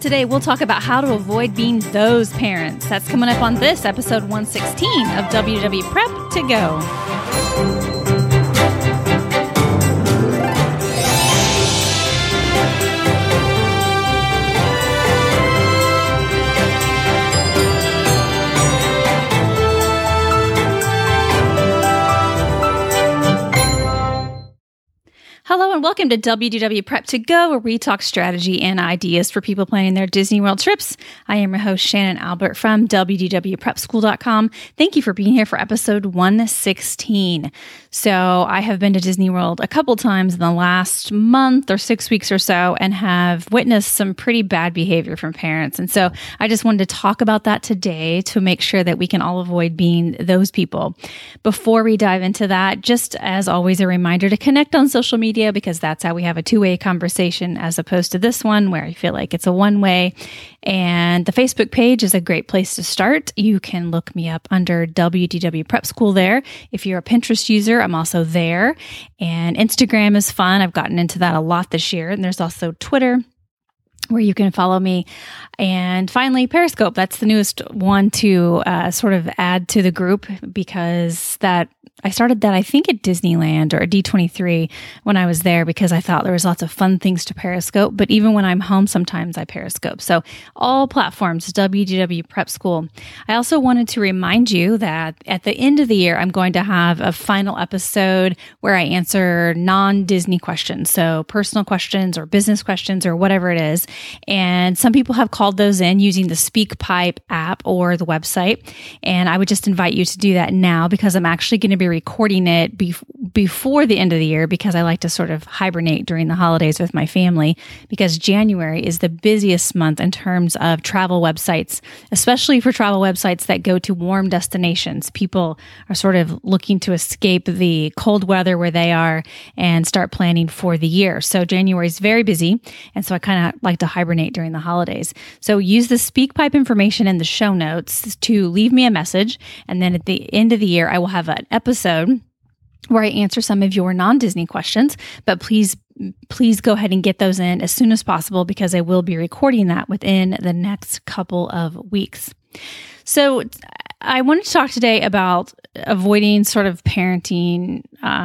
Today, we'll talk about how to avoid being those parents. That's coming up on this episode 116 of WDW Prep to Go. Hello and welcome to WDW Prep to Go, where we talk strategy and ideas for people planning their Disney World trips. I am your host, Shannon Albert from WDWPrepSchool.com. Thank you for being here for episode 116. So I have been to Disney World a couple times in the last month or 6 weeks or so and have witnessed some pretty bad behavior from parents. And so I just wanted to talk about that today to make sure that we can all avoid being those people. Before we dive into that, just as always, a reminder to connect on social media, because that's how we have a two-way conversation as opposed to this one where I feel like it's a one-way. And the Facebook page is a great place to start. You can look me up under WDW Prep School there. If you're a Pinterest user, I'm also there. And Instagram is fun. I've gotten into that a lot this year. And there's also Twitter, where you can follow me. And finally, Periscope. That's the newest one to sort of add to the group, because I started that, I think, at Disneyland or D23 when I was there, because I thought there was lots of fun things to Periscope. But even when I'm home, sometimes I Periscope. So all platforms, WDW Prep School. I also wanted to remind you that at the end of the year, I'm going to have a final episode where I answer non-Disney questions. So personal questions or business questions or whatever it is. And some people have called those in using the SpeakPipe app or the website. And I would just invite you to do that now, because I'm actually going to be recording it before the end of the year, because I like to sort of hibernate during the holidays with my family, because January is the busiest month in terms of travel websites, especially for travel websites that go to warm destinations. People are sort of looking to escape the cold weather where they are and start planning for the year. So January is very busy. And so I kind of like to hibernate during the holidays. So use the SpeakPipe information in the show notes to leave me a message. And then at the end of the year, I will have an episode where I answer some of your non-Disney questions. But please go ahead and get those in as soon as possible, because I will be recording that within the next couple of weeks. So I wanted to talk today about avoiding sort of parenting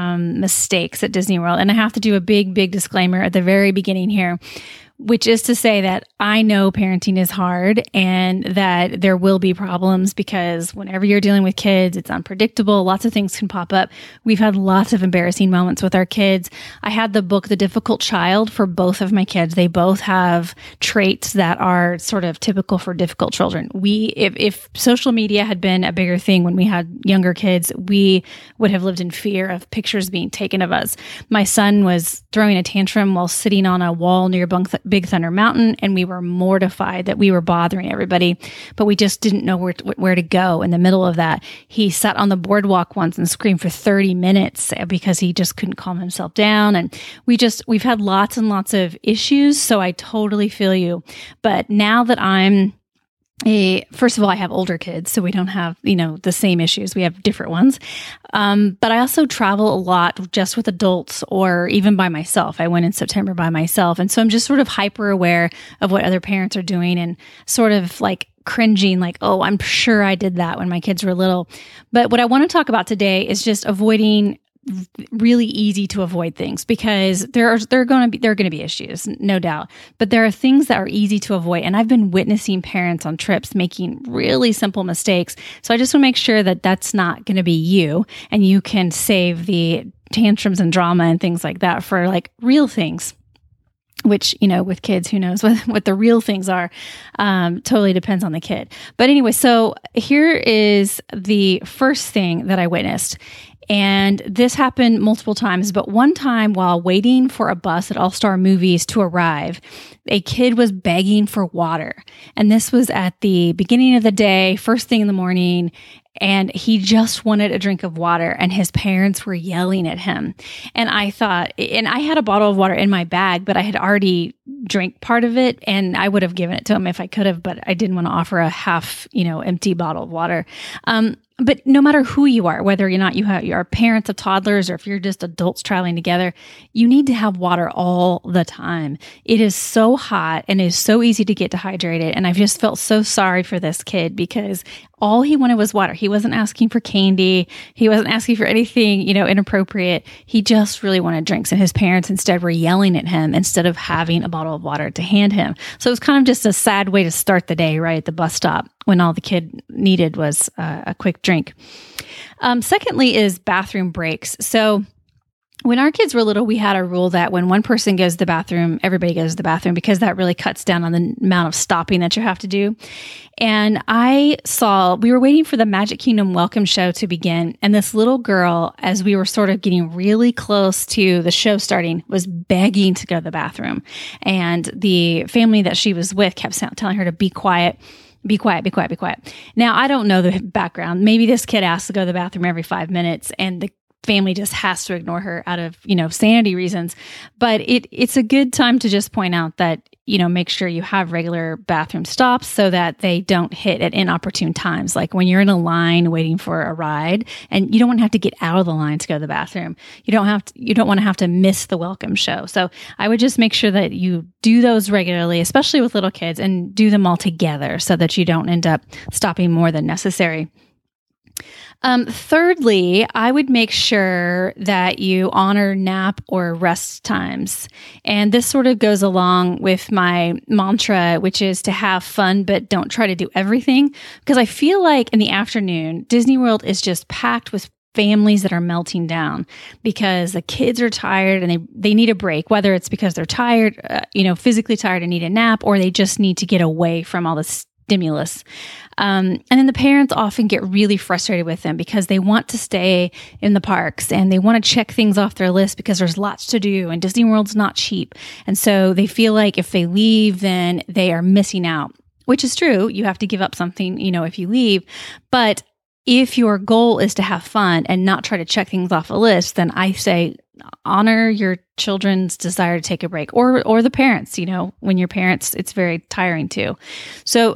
mistakes at Disney World. And I have to do a big disclaimer at the very beginning here, which is to say that I know parenting is hard and that there will be problems, because whenever you're dealing with kids, it's unpredictable. Lots of things can pop up. We've had lots of embarrassing moments with our kids. I had the book, The Difficult Child, for both of my kids. They both have traits that are sort of typical for difficult children. If social media had been a bigger thing when we had younger kids, we would have lived in fear of pictures being taken of us. My son was throwing a tantrum while sitting on a wall near Big Thunder Mountain, and we were mortified that we were bothering everybody, but we just didn't know where to go in the middle of that. He sat on the boardwalk once and screamed for 30 minutes because he just couldn't calm himself down. And we've had lots and lots of issues, so I totally feel you. But now that first of all, I have older kids, so we don't have, the same issues. We have different ones. But I also travel a lot just with adults or even by myself. I went in September by myself. And so I'm just sort of hyper aware of what other parents are doing and sort of like cringing, like, oh, I'm sure I did that when my kids were little. But what I want to talk about today is just avoiding really easy to avoid things, because there are going to be issues, no doubt, but there are things that are easy to avoid. And I've been witnessing parents on trips making really simple mistakes. So I just want to make sure that that's not going to be you, and you can save the tantrums and drama and things like that for like real things. Which, with kids, who knows what the real things are, totally depends on the kid. But anyway, so here is the first thing that I witnessed. And this happened multiple times, but one time while waiting for a bus at All Star Movies to arrive, a kid was begging for water. And this was at the beginning of the day, first thing in the morning, and he just wanted a drink of water, and his parents were yelling at him. And I thought, and I had a bottle of water in my bag, but I had already drank part of it, and I would have given it to him if I could have, but I didn't want to offer a half, empty bottle of water. But no matter who you are, whether or not you are parents of toddlers or if you're just adults traveling together, you need to have water all the time. It is so hot and it is so easy to get dehydrated. And I've just felt so sorry for this kid because all he wanted was water. He wasn't asking for candy. He wasn't asking for anything, inappropriate. He just really wanted drinks. And his parents instead were yelling at him instead of having a bottle of water to hand him. So it was kind of just a sad way to start the day, right at the bus stop when all the kid needed was a quick drink. Secondly is bathroom breaks. So when our kids were little, we had a rule that when one person goes to the bathroom, everybody goes to the bathroom because that really cuts down on the amount of stopping that you have to do. And we were waiting for the Magic Kingdom welcome show to begin. And this little girl, as we were sort of getting really close to the show starting, was begging to go to the bathroom. And the family that she was with kept telling her to be quiet. Be quiet, be quiet, be quiet. Now, I don't know the background. Maybe this kid asks to go to the bathroom every 5 minutes and the family just has to ignore her out of, sanity reasons. But it's a good time to just point out that, make sure you have regular bathroom stops so that they don't hit at inopportune times. Like when you're in a line waiting for a ride and you don't want to have to get out of the line to go to the bathroom. You don't want to have to miss the welcome show. So I would just make sure that you do those regularly, especially with little kids, and do them all together so that you don't end up stopping more than necessary. Thirdly, I would make sure that you honor nap or rest times. And this sort of goes along with my mantra, which is to have fun, but don't try to do everything. Because I feel like in the afternoon, Disney World is just packed with families that are melting down because the kids are tired and they need a break, whether it's because they're tired, physically tired and need a nap, or they just need to get away from all this stimulus. And then the parents often get really frustrated with them because they want to stay in the parks and they want to check things off their list because there's lots to do and Disney World's not cheap. And so they feel like if they leave, then they are missing out, which is true. You have to give up something, if you leave. But if your goal is to have fun and not try to check things off a list, then I say honor your children's desire to take a break or the parents, when you're parents, it's very tiring too. So,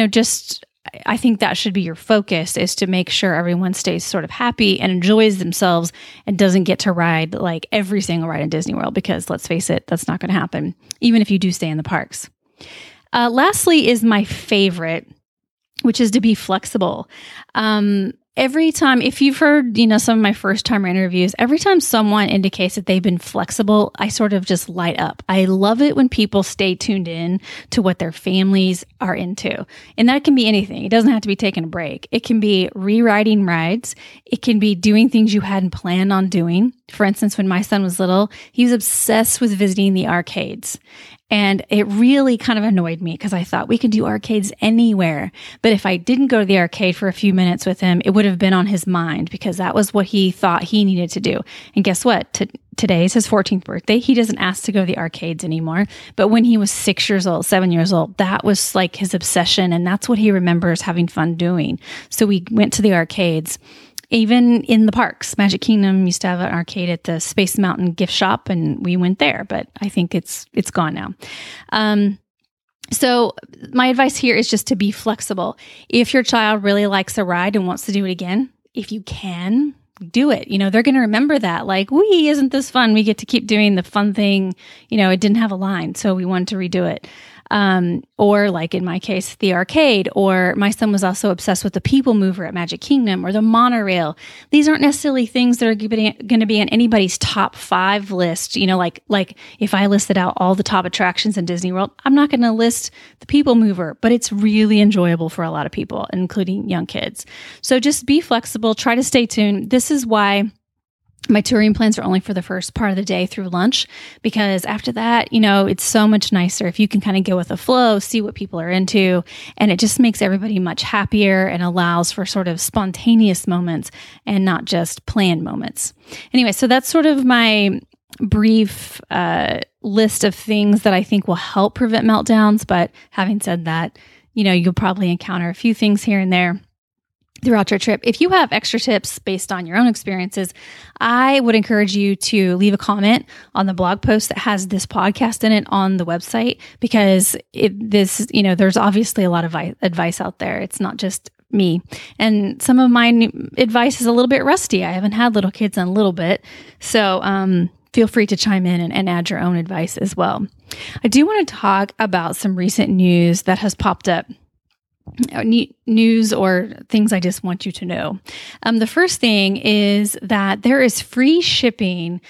I think that should be your focus, is to make sure everyone stays sort of happy and enjoys themselves and doesn't get to ride like every single ride in Disney World, because let's face it, that's not going to happen, even if you do stay in the parks. Lastly is my favorite, which is to be flexible. Every time, if you've heard, some of my first timer interviews, every time someone indicates that they've been flexible, I sort of just light up. I love it when people stay tuned in to what their families are into. And that can be anything. It doesn't have to be taking a break. It can be rewriting rides. It can be doing things you hadn't planned on doing. For instance, when my son was little, he was obsessed with visiting the arcades. And it really kind of annoyed me because I thought we could do arcades anywhere. But if I didn't go to the arcade for a few minutes with him, it would have been on his mind because that was what he thought he needed to do. And guess what? Today is his 14th birthday. He doesn't ask to go to the arcades anymore. But when he was 6 years old, 7 years old, that was like his obsession. And that's what he remembers having fun doing. So we went to the arcades. Even in the parks, Magic Kingdom used to have an arcade at the Space Mountain gift shop, and we went there, but I think it's gone now. So my advice here is just to be flexible. If your child really likes a ride and wants to do it again, if you can, do it. They're going to remember that. Like, isn't this fun? We get to keep doing the fun thing. It didn't have a line, so we wanted to redo it. Or like in my case, the arcade, or my son was also obsessed with the People Mover at Magic Kingdom or the monorail. These aren't necessarily things that are going to be on anybody's top 5 list. Like if I listed out all the top attractions in Disney World, I'm not going to list the People Mover, but it's really enjoyable for a lot of people, including young kids. So just be flexible, try to stay tuned. This is why my touring plans are only for the first part of the day through lunch, because after that, it's so much nicer if you can kind of go with the flow, see what people are into, and it just makes everybody much happier and allows for sort of spontaneous moments and not just planned moments. Anyway, so that's sort of my brief list of things that I think will help prevent meltdowns. But having said that, you'll probably encounter a few things here and there throughout your trip. If you have extra tips based on your own experiences, I would encourage you to leave a comment on the blog post that has this podcast in it on the website, because there's obviously a lot of advice out there. It's not just me. And some of my advice is a little bit rusty. I haven't had little kids in a little bit. So feel free to chime in and add your own advice as well. I do want to talk about some recent news that has popped up. News or things I just want you to know. The first thing is that there is free shipping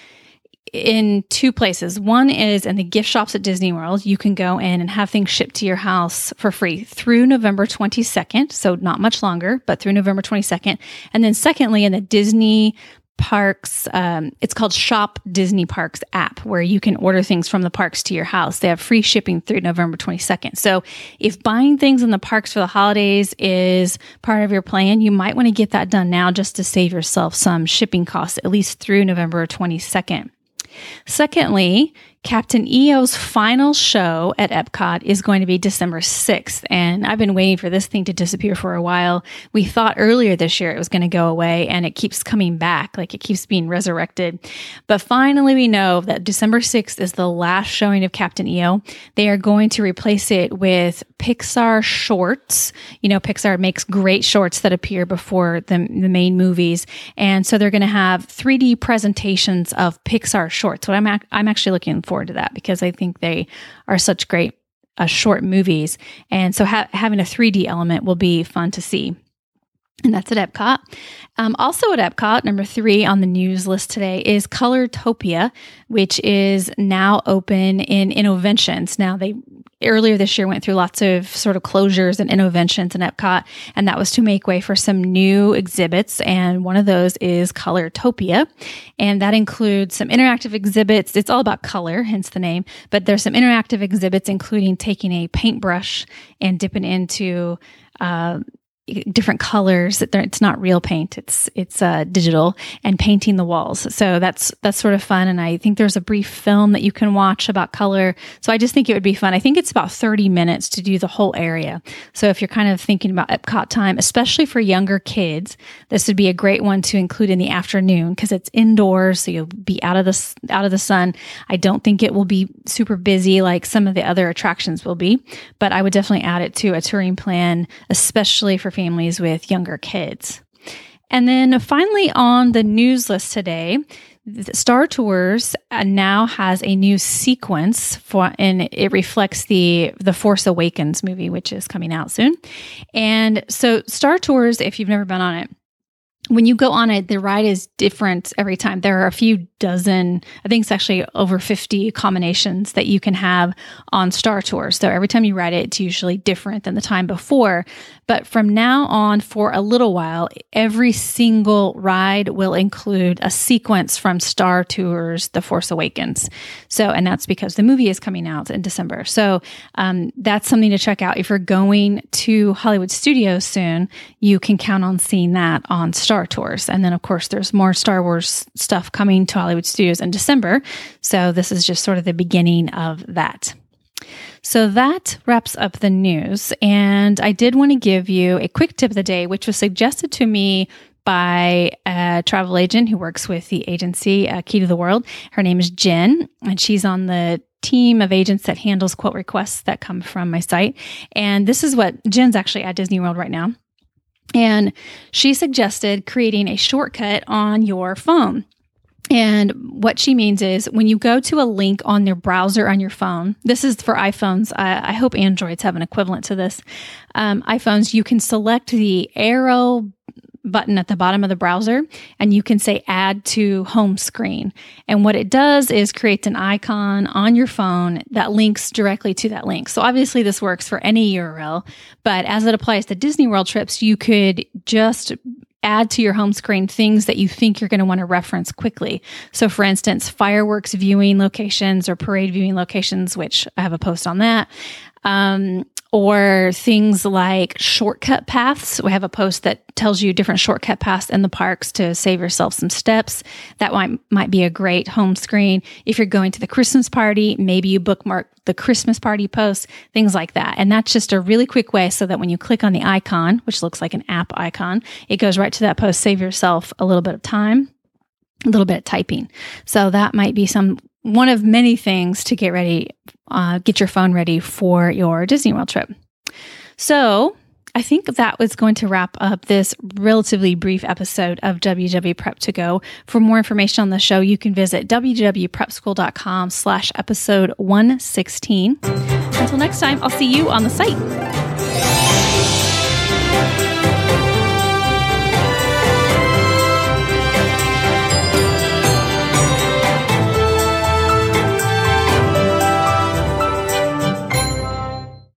in two places. One is in the gift shops at Disney World. You can go in and have things shipped to your house for free through November 22nd. So not much longer, but through November 22nd. And then secondly, in the Disney Parks, it's called Shop Disney Parks app, where you can order things from the parks to your house. They have free shipping through November 22nd. So if buying things in the parks for the holidays is part of your plan, you might want to get that done now just to save yourself some shipping costs, at least through November 22nd. Secondly, Captain EO's final show at Epcot is going to be December 6th, and I've been waiting for this thing to disappear for a while. We thought earlier this year it was going to go away, and it keeps coming back, like it keeps being resurrected. But finally, we know that December 6th is the last showing of Captain EO. They are going to replace it with Pixar shorts. You know, Pixar makes great shorts that appear before the main movies, and so they're going to have 3D presentations of Pixar shorts. So I'm actually looking forward to that because I think they are such great short movies. And so having a 3D element will be fun to see. And that's at Epcot. Also at Epcot, number 3 on the news list today is Colortopia, which is now open in Innoventions. Now, they earlier this year went through lots of sort of closures and Innoventions in Epcot, and that was to make way for some new exhibits. And one of those is Colortopia, and that includes some interactive exhibits. It's all about color, hence the name, but there's some interactive exhibits, including taking a paintbrush and dipping into different colors. It's not real paint. It's digital, and painting the walls. So that's sort of fun. And I think there's a brief film that you can watch about color. So I just think it would be fun. I think it's about 30 minutes to do the whole area. So if you're kind of thinking about Epcot time, especially for younger kids, this would be a great one to include in the afternoon because it's indoors. So you'll be out of the sun. I don't think it will be super busy like some of the other attractions will be, but I would definitely add it to a touring plan, especially for families with younger kids. And then finally on the news list today, Star Tours now has a new sequence and it reflects the Force Awakens movie, which is coming out soon. And so Star Tours, if you've never been on it, when you go on it, the ride is different every time. There are a few dozen, I think it's actually over 50 combinations that you can have on Star Tours. So every time you ride it, it's usually different than the time before. But from now on, for a little while, every single ride will include a sequence from Star Tours, The Force Awakens. So, and that's because the movie is coming out in December. So that's something to check out. If you're going to Hollywood Studios soon, you can count on seeing that on Star Tours. And then, of course, there's more Star Wars stuff coming to Hollywood Studios in December. So this is just sort of the beginning of that. So that wraps up the news. And I did want to give you a quick tip of the day, which was suggested to me by a travel agent who works with the agency, Key to the World. Her name is Jen, and she's on the team of agents that handles quote requests that come from my site. And this is what Jen's actually at Disney World right now. And she suggested creating a shortcut on your phone. And what she means is when you go to a link on your browser on your phone, this is for iPhones. I hope Androids have an equivalent to this. iPhones, you can select the arrow button at the bottom of the browser and you can say add to home screen. And what it does is creates an icon on your phone that links directly to that link. So obviously this works for any URL, but as it applies to Disney World trips, you could just add to your home screen things that you think you're going to want to reference quickly. So for instance, fireworks viewing locations or parade viewing locations, which I have a post on that. Or things like shortcut paths. We have a post that tells you different shortcut paths in the parks to save yourself some steps. That might be a great home screen. If you're going to the Christmas party, maybe you bookmark the Christmas party post, things like that. And that's just a really quick way so that when you click on the icon, which looks like an app icon, it goes right to that post, save yourself a little bit of time, a little bit of typing. So that might be one of many things to get ready, get your phone ready for your Disney World trip. So I think that was going to wrap up this relatively brief episode of WW Prep to Go. For more information on the show, you can visit www.prepschool.com/episode 116. Until next time, I'll see you on the site.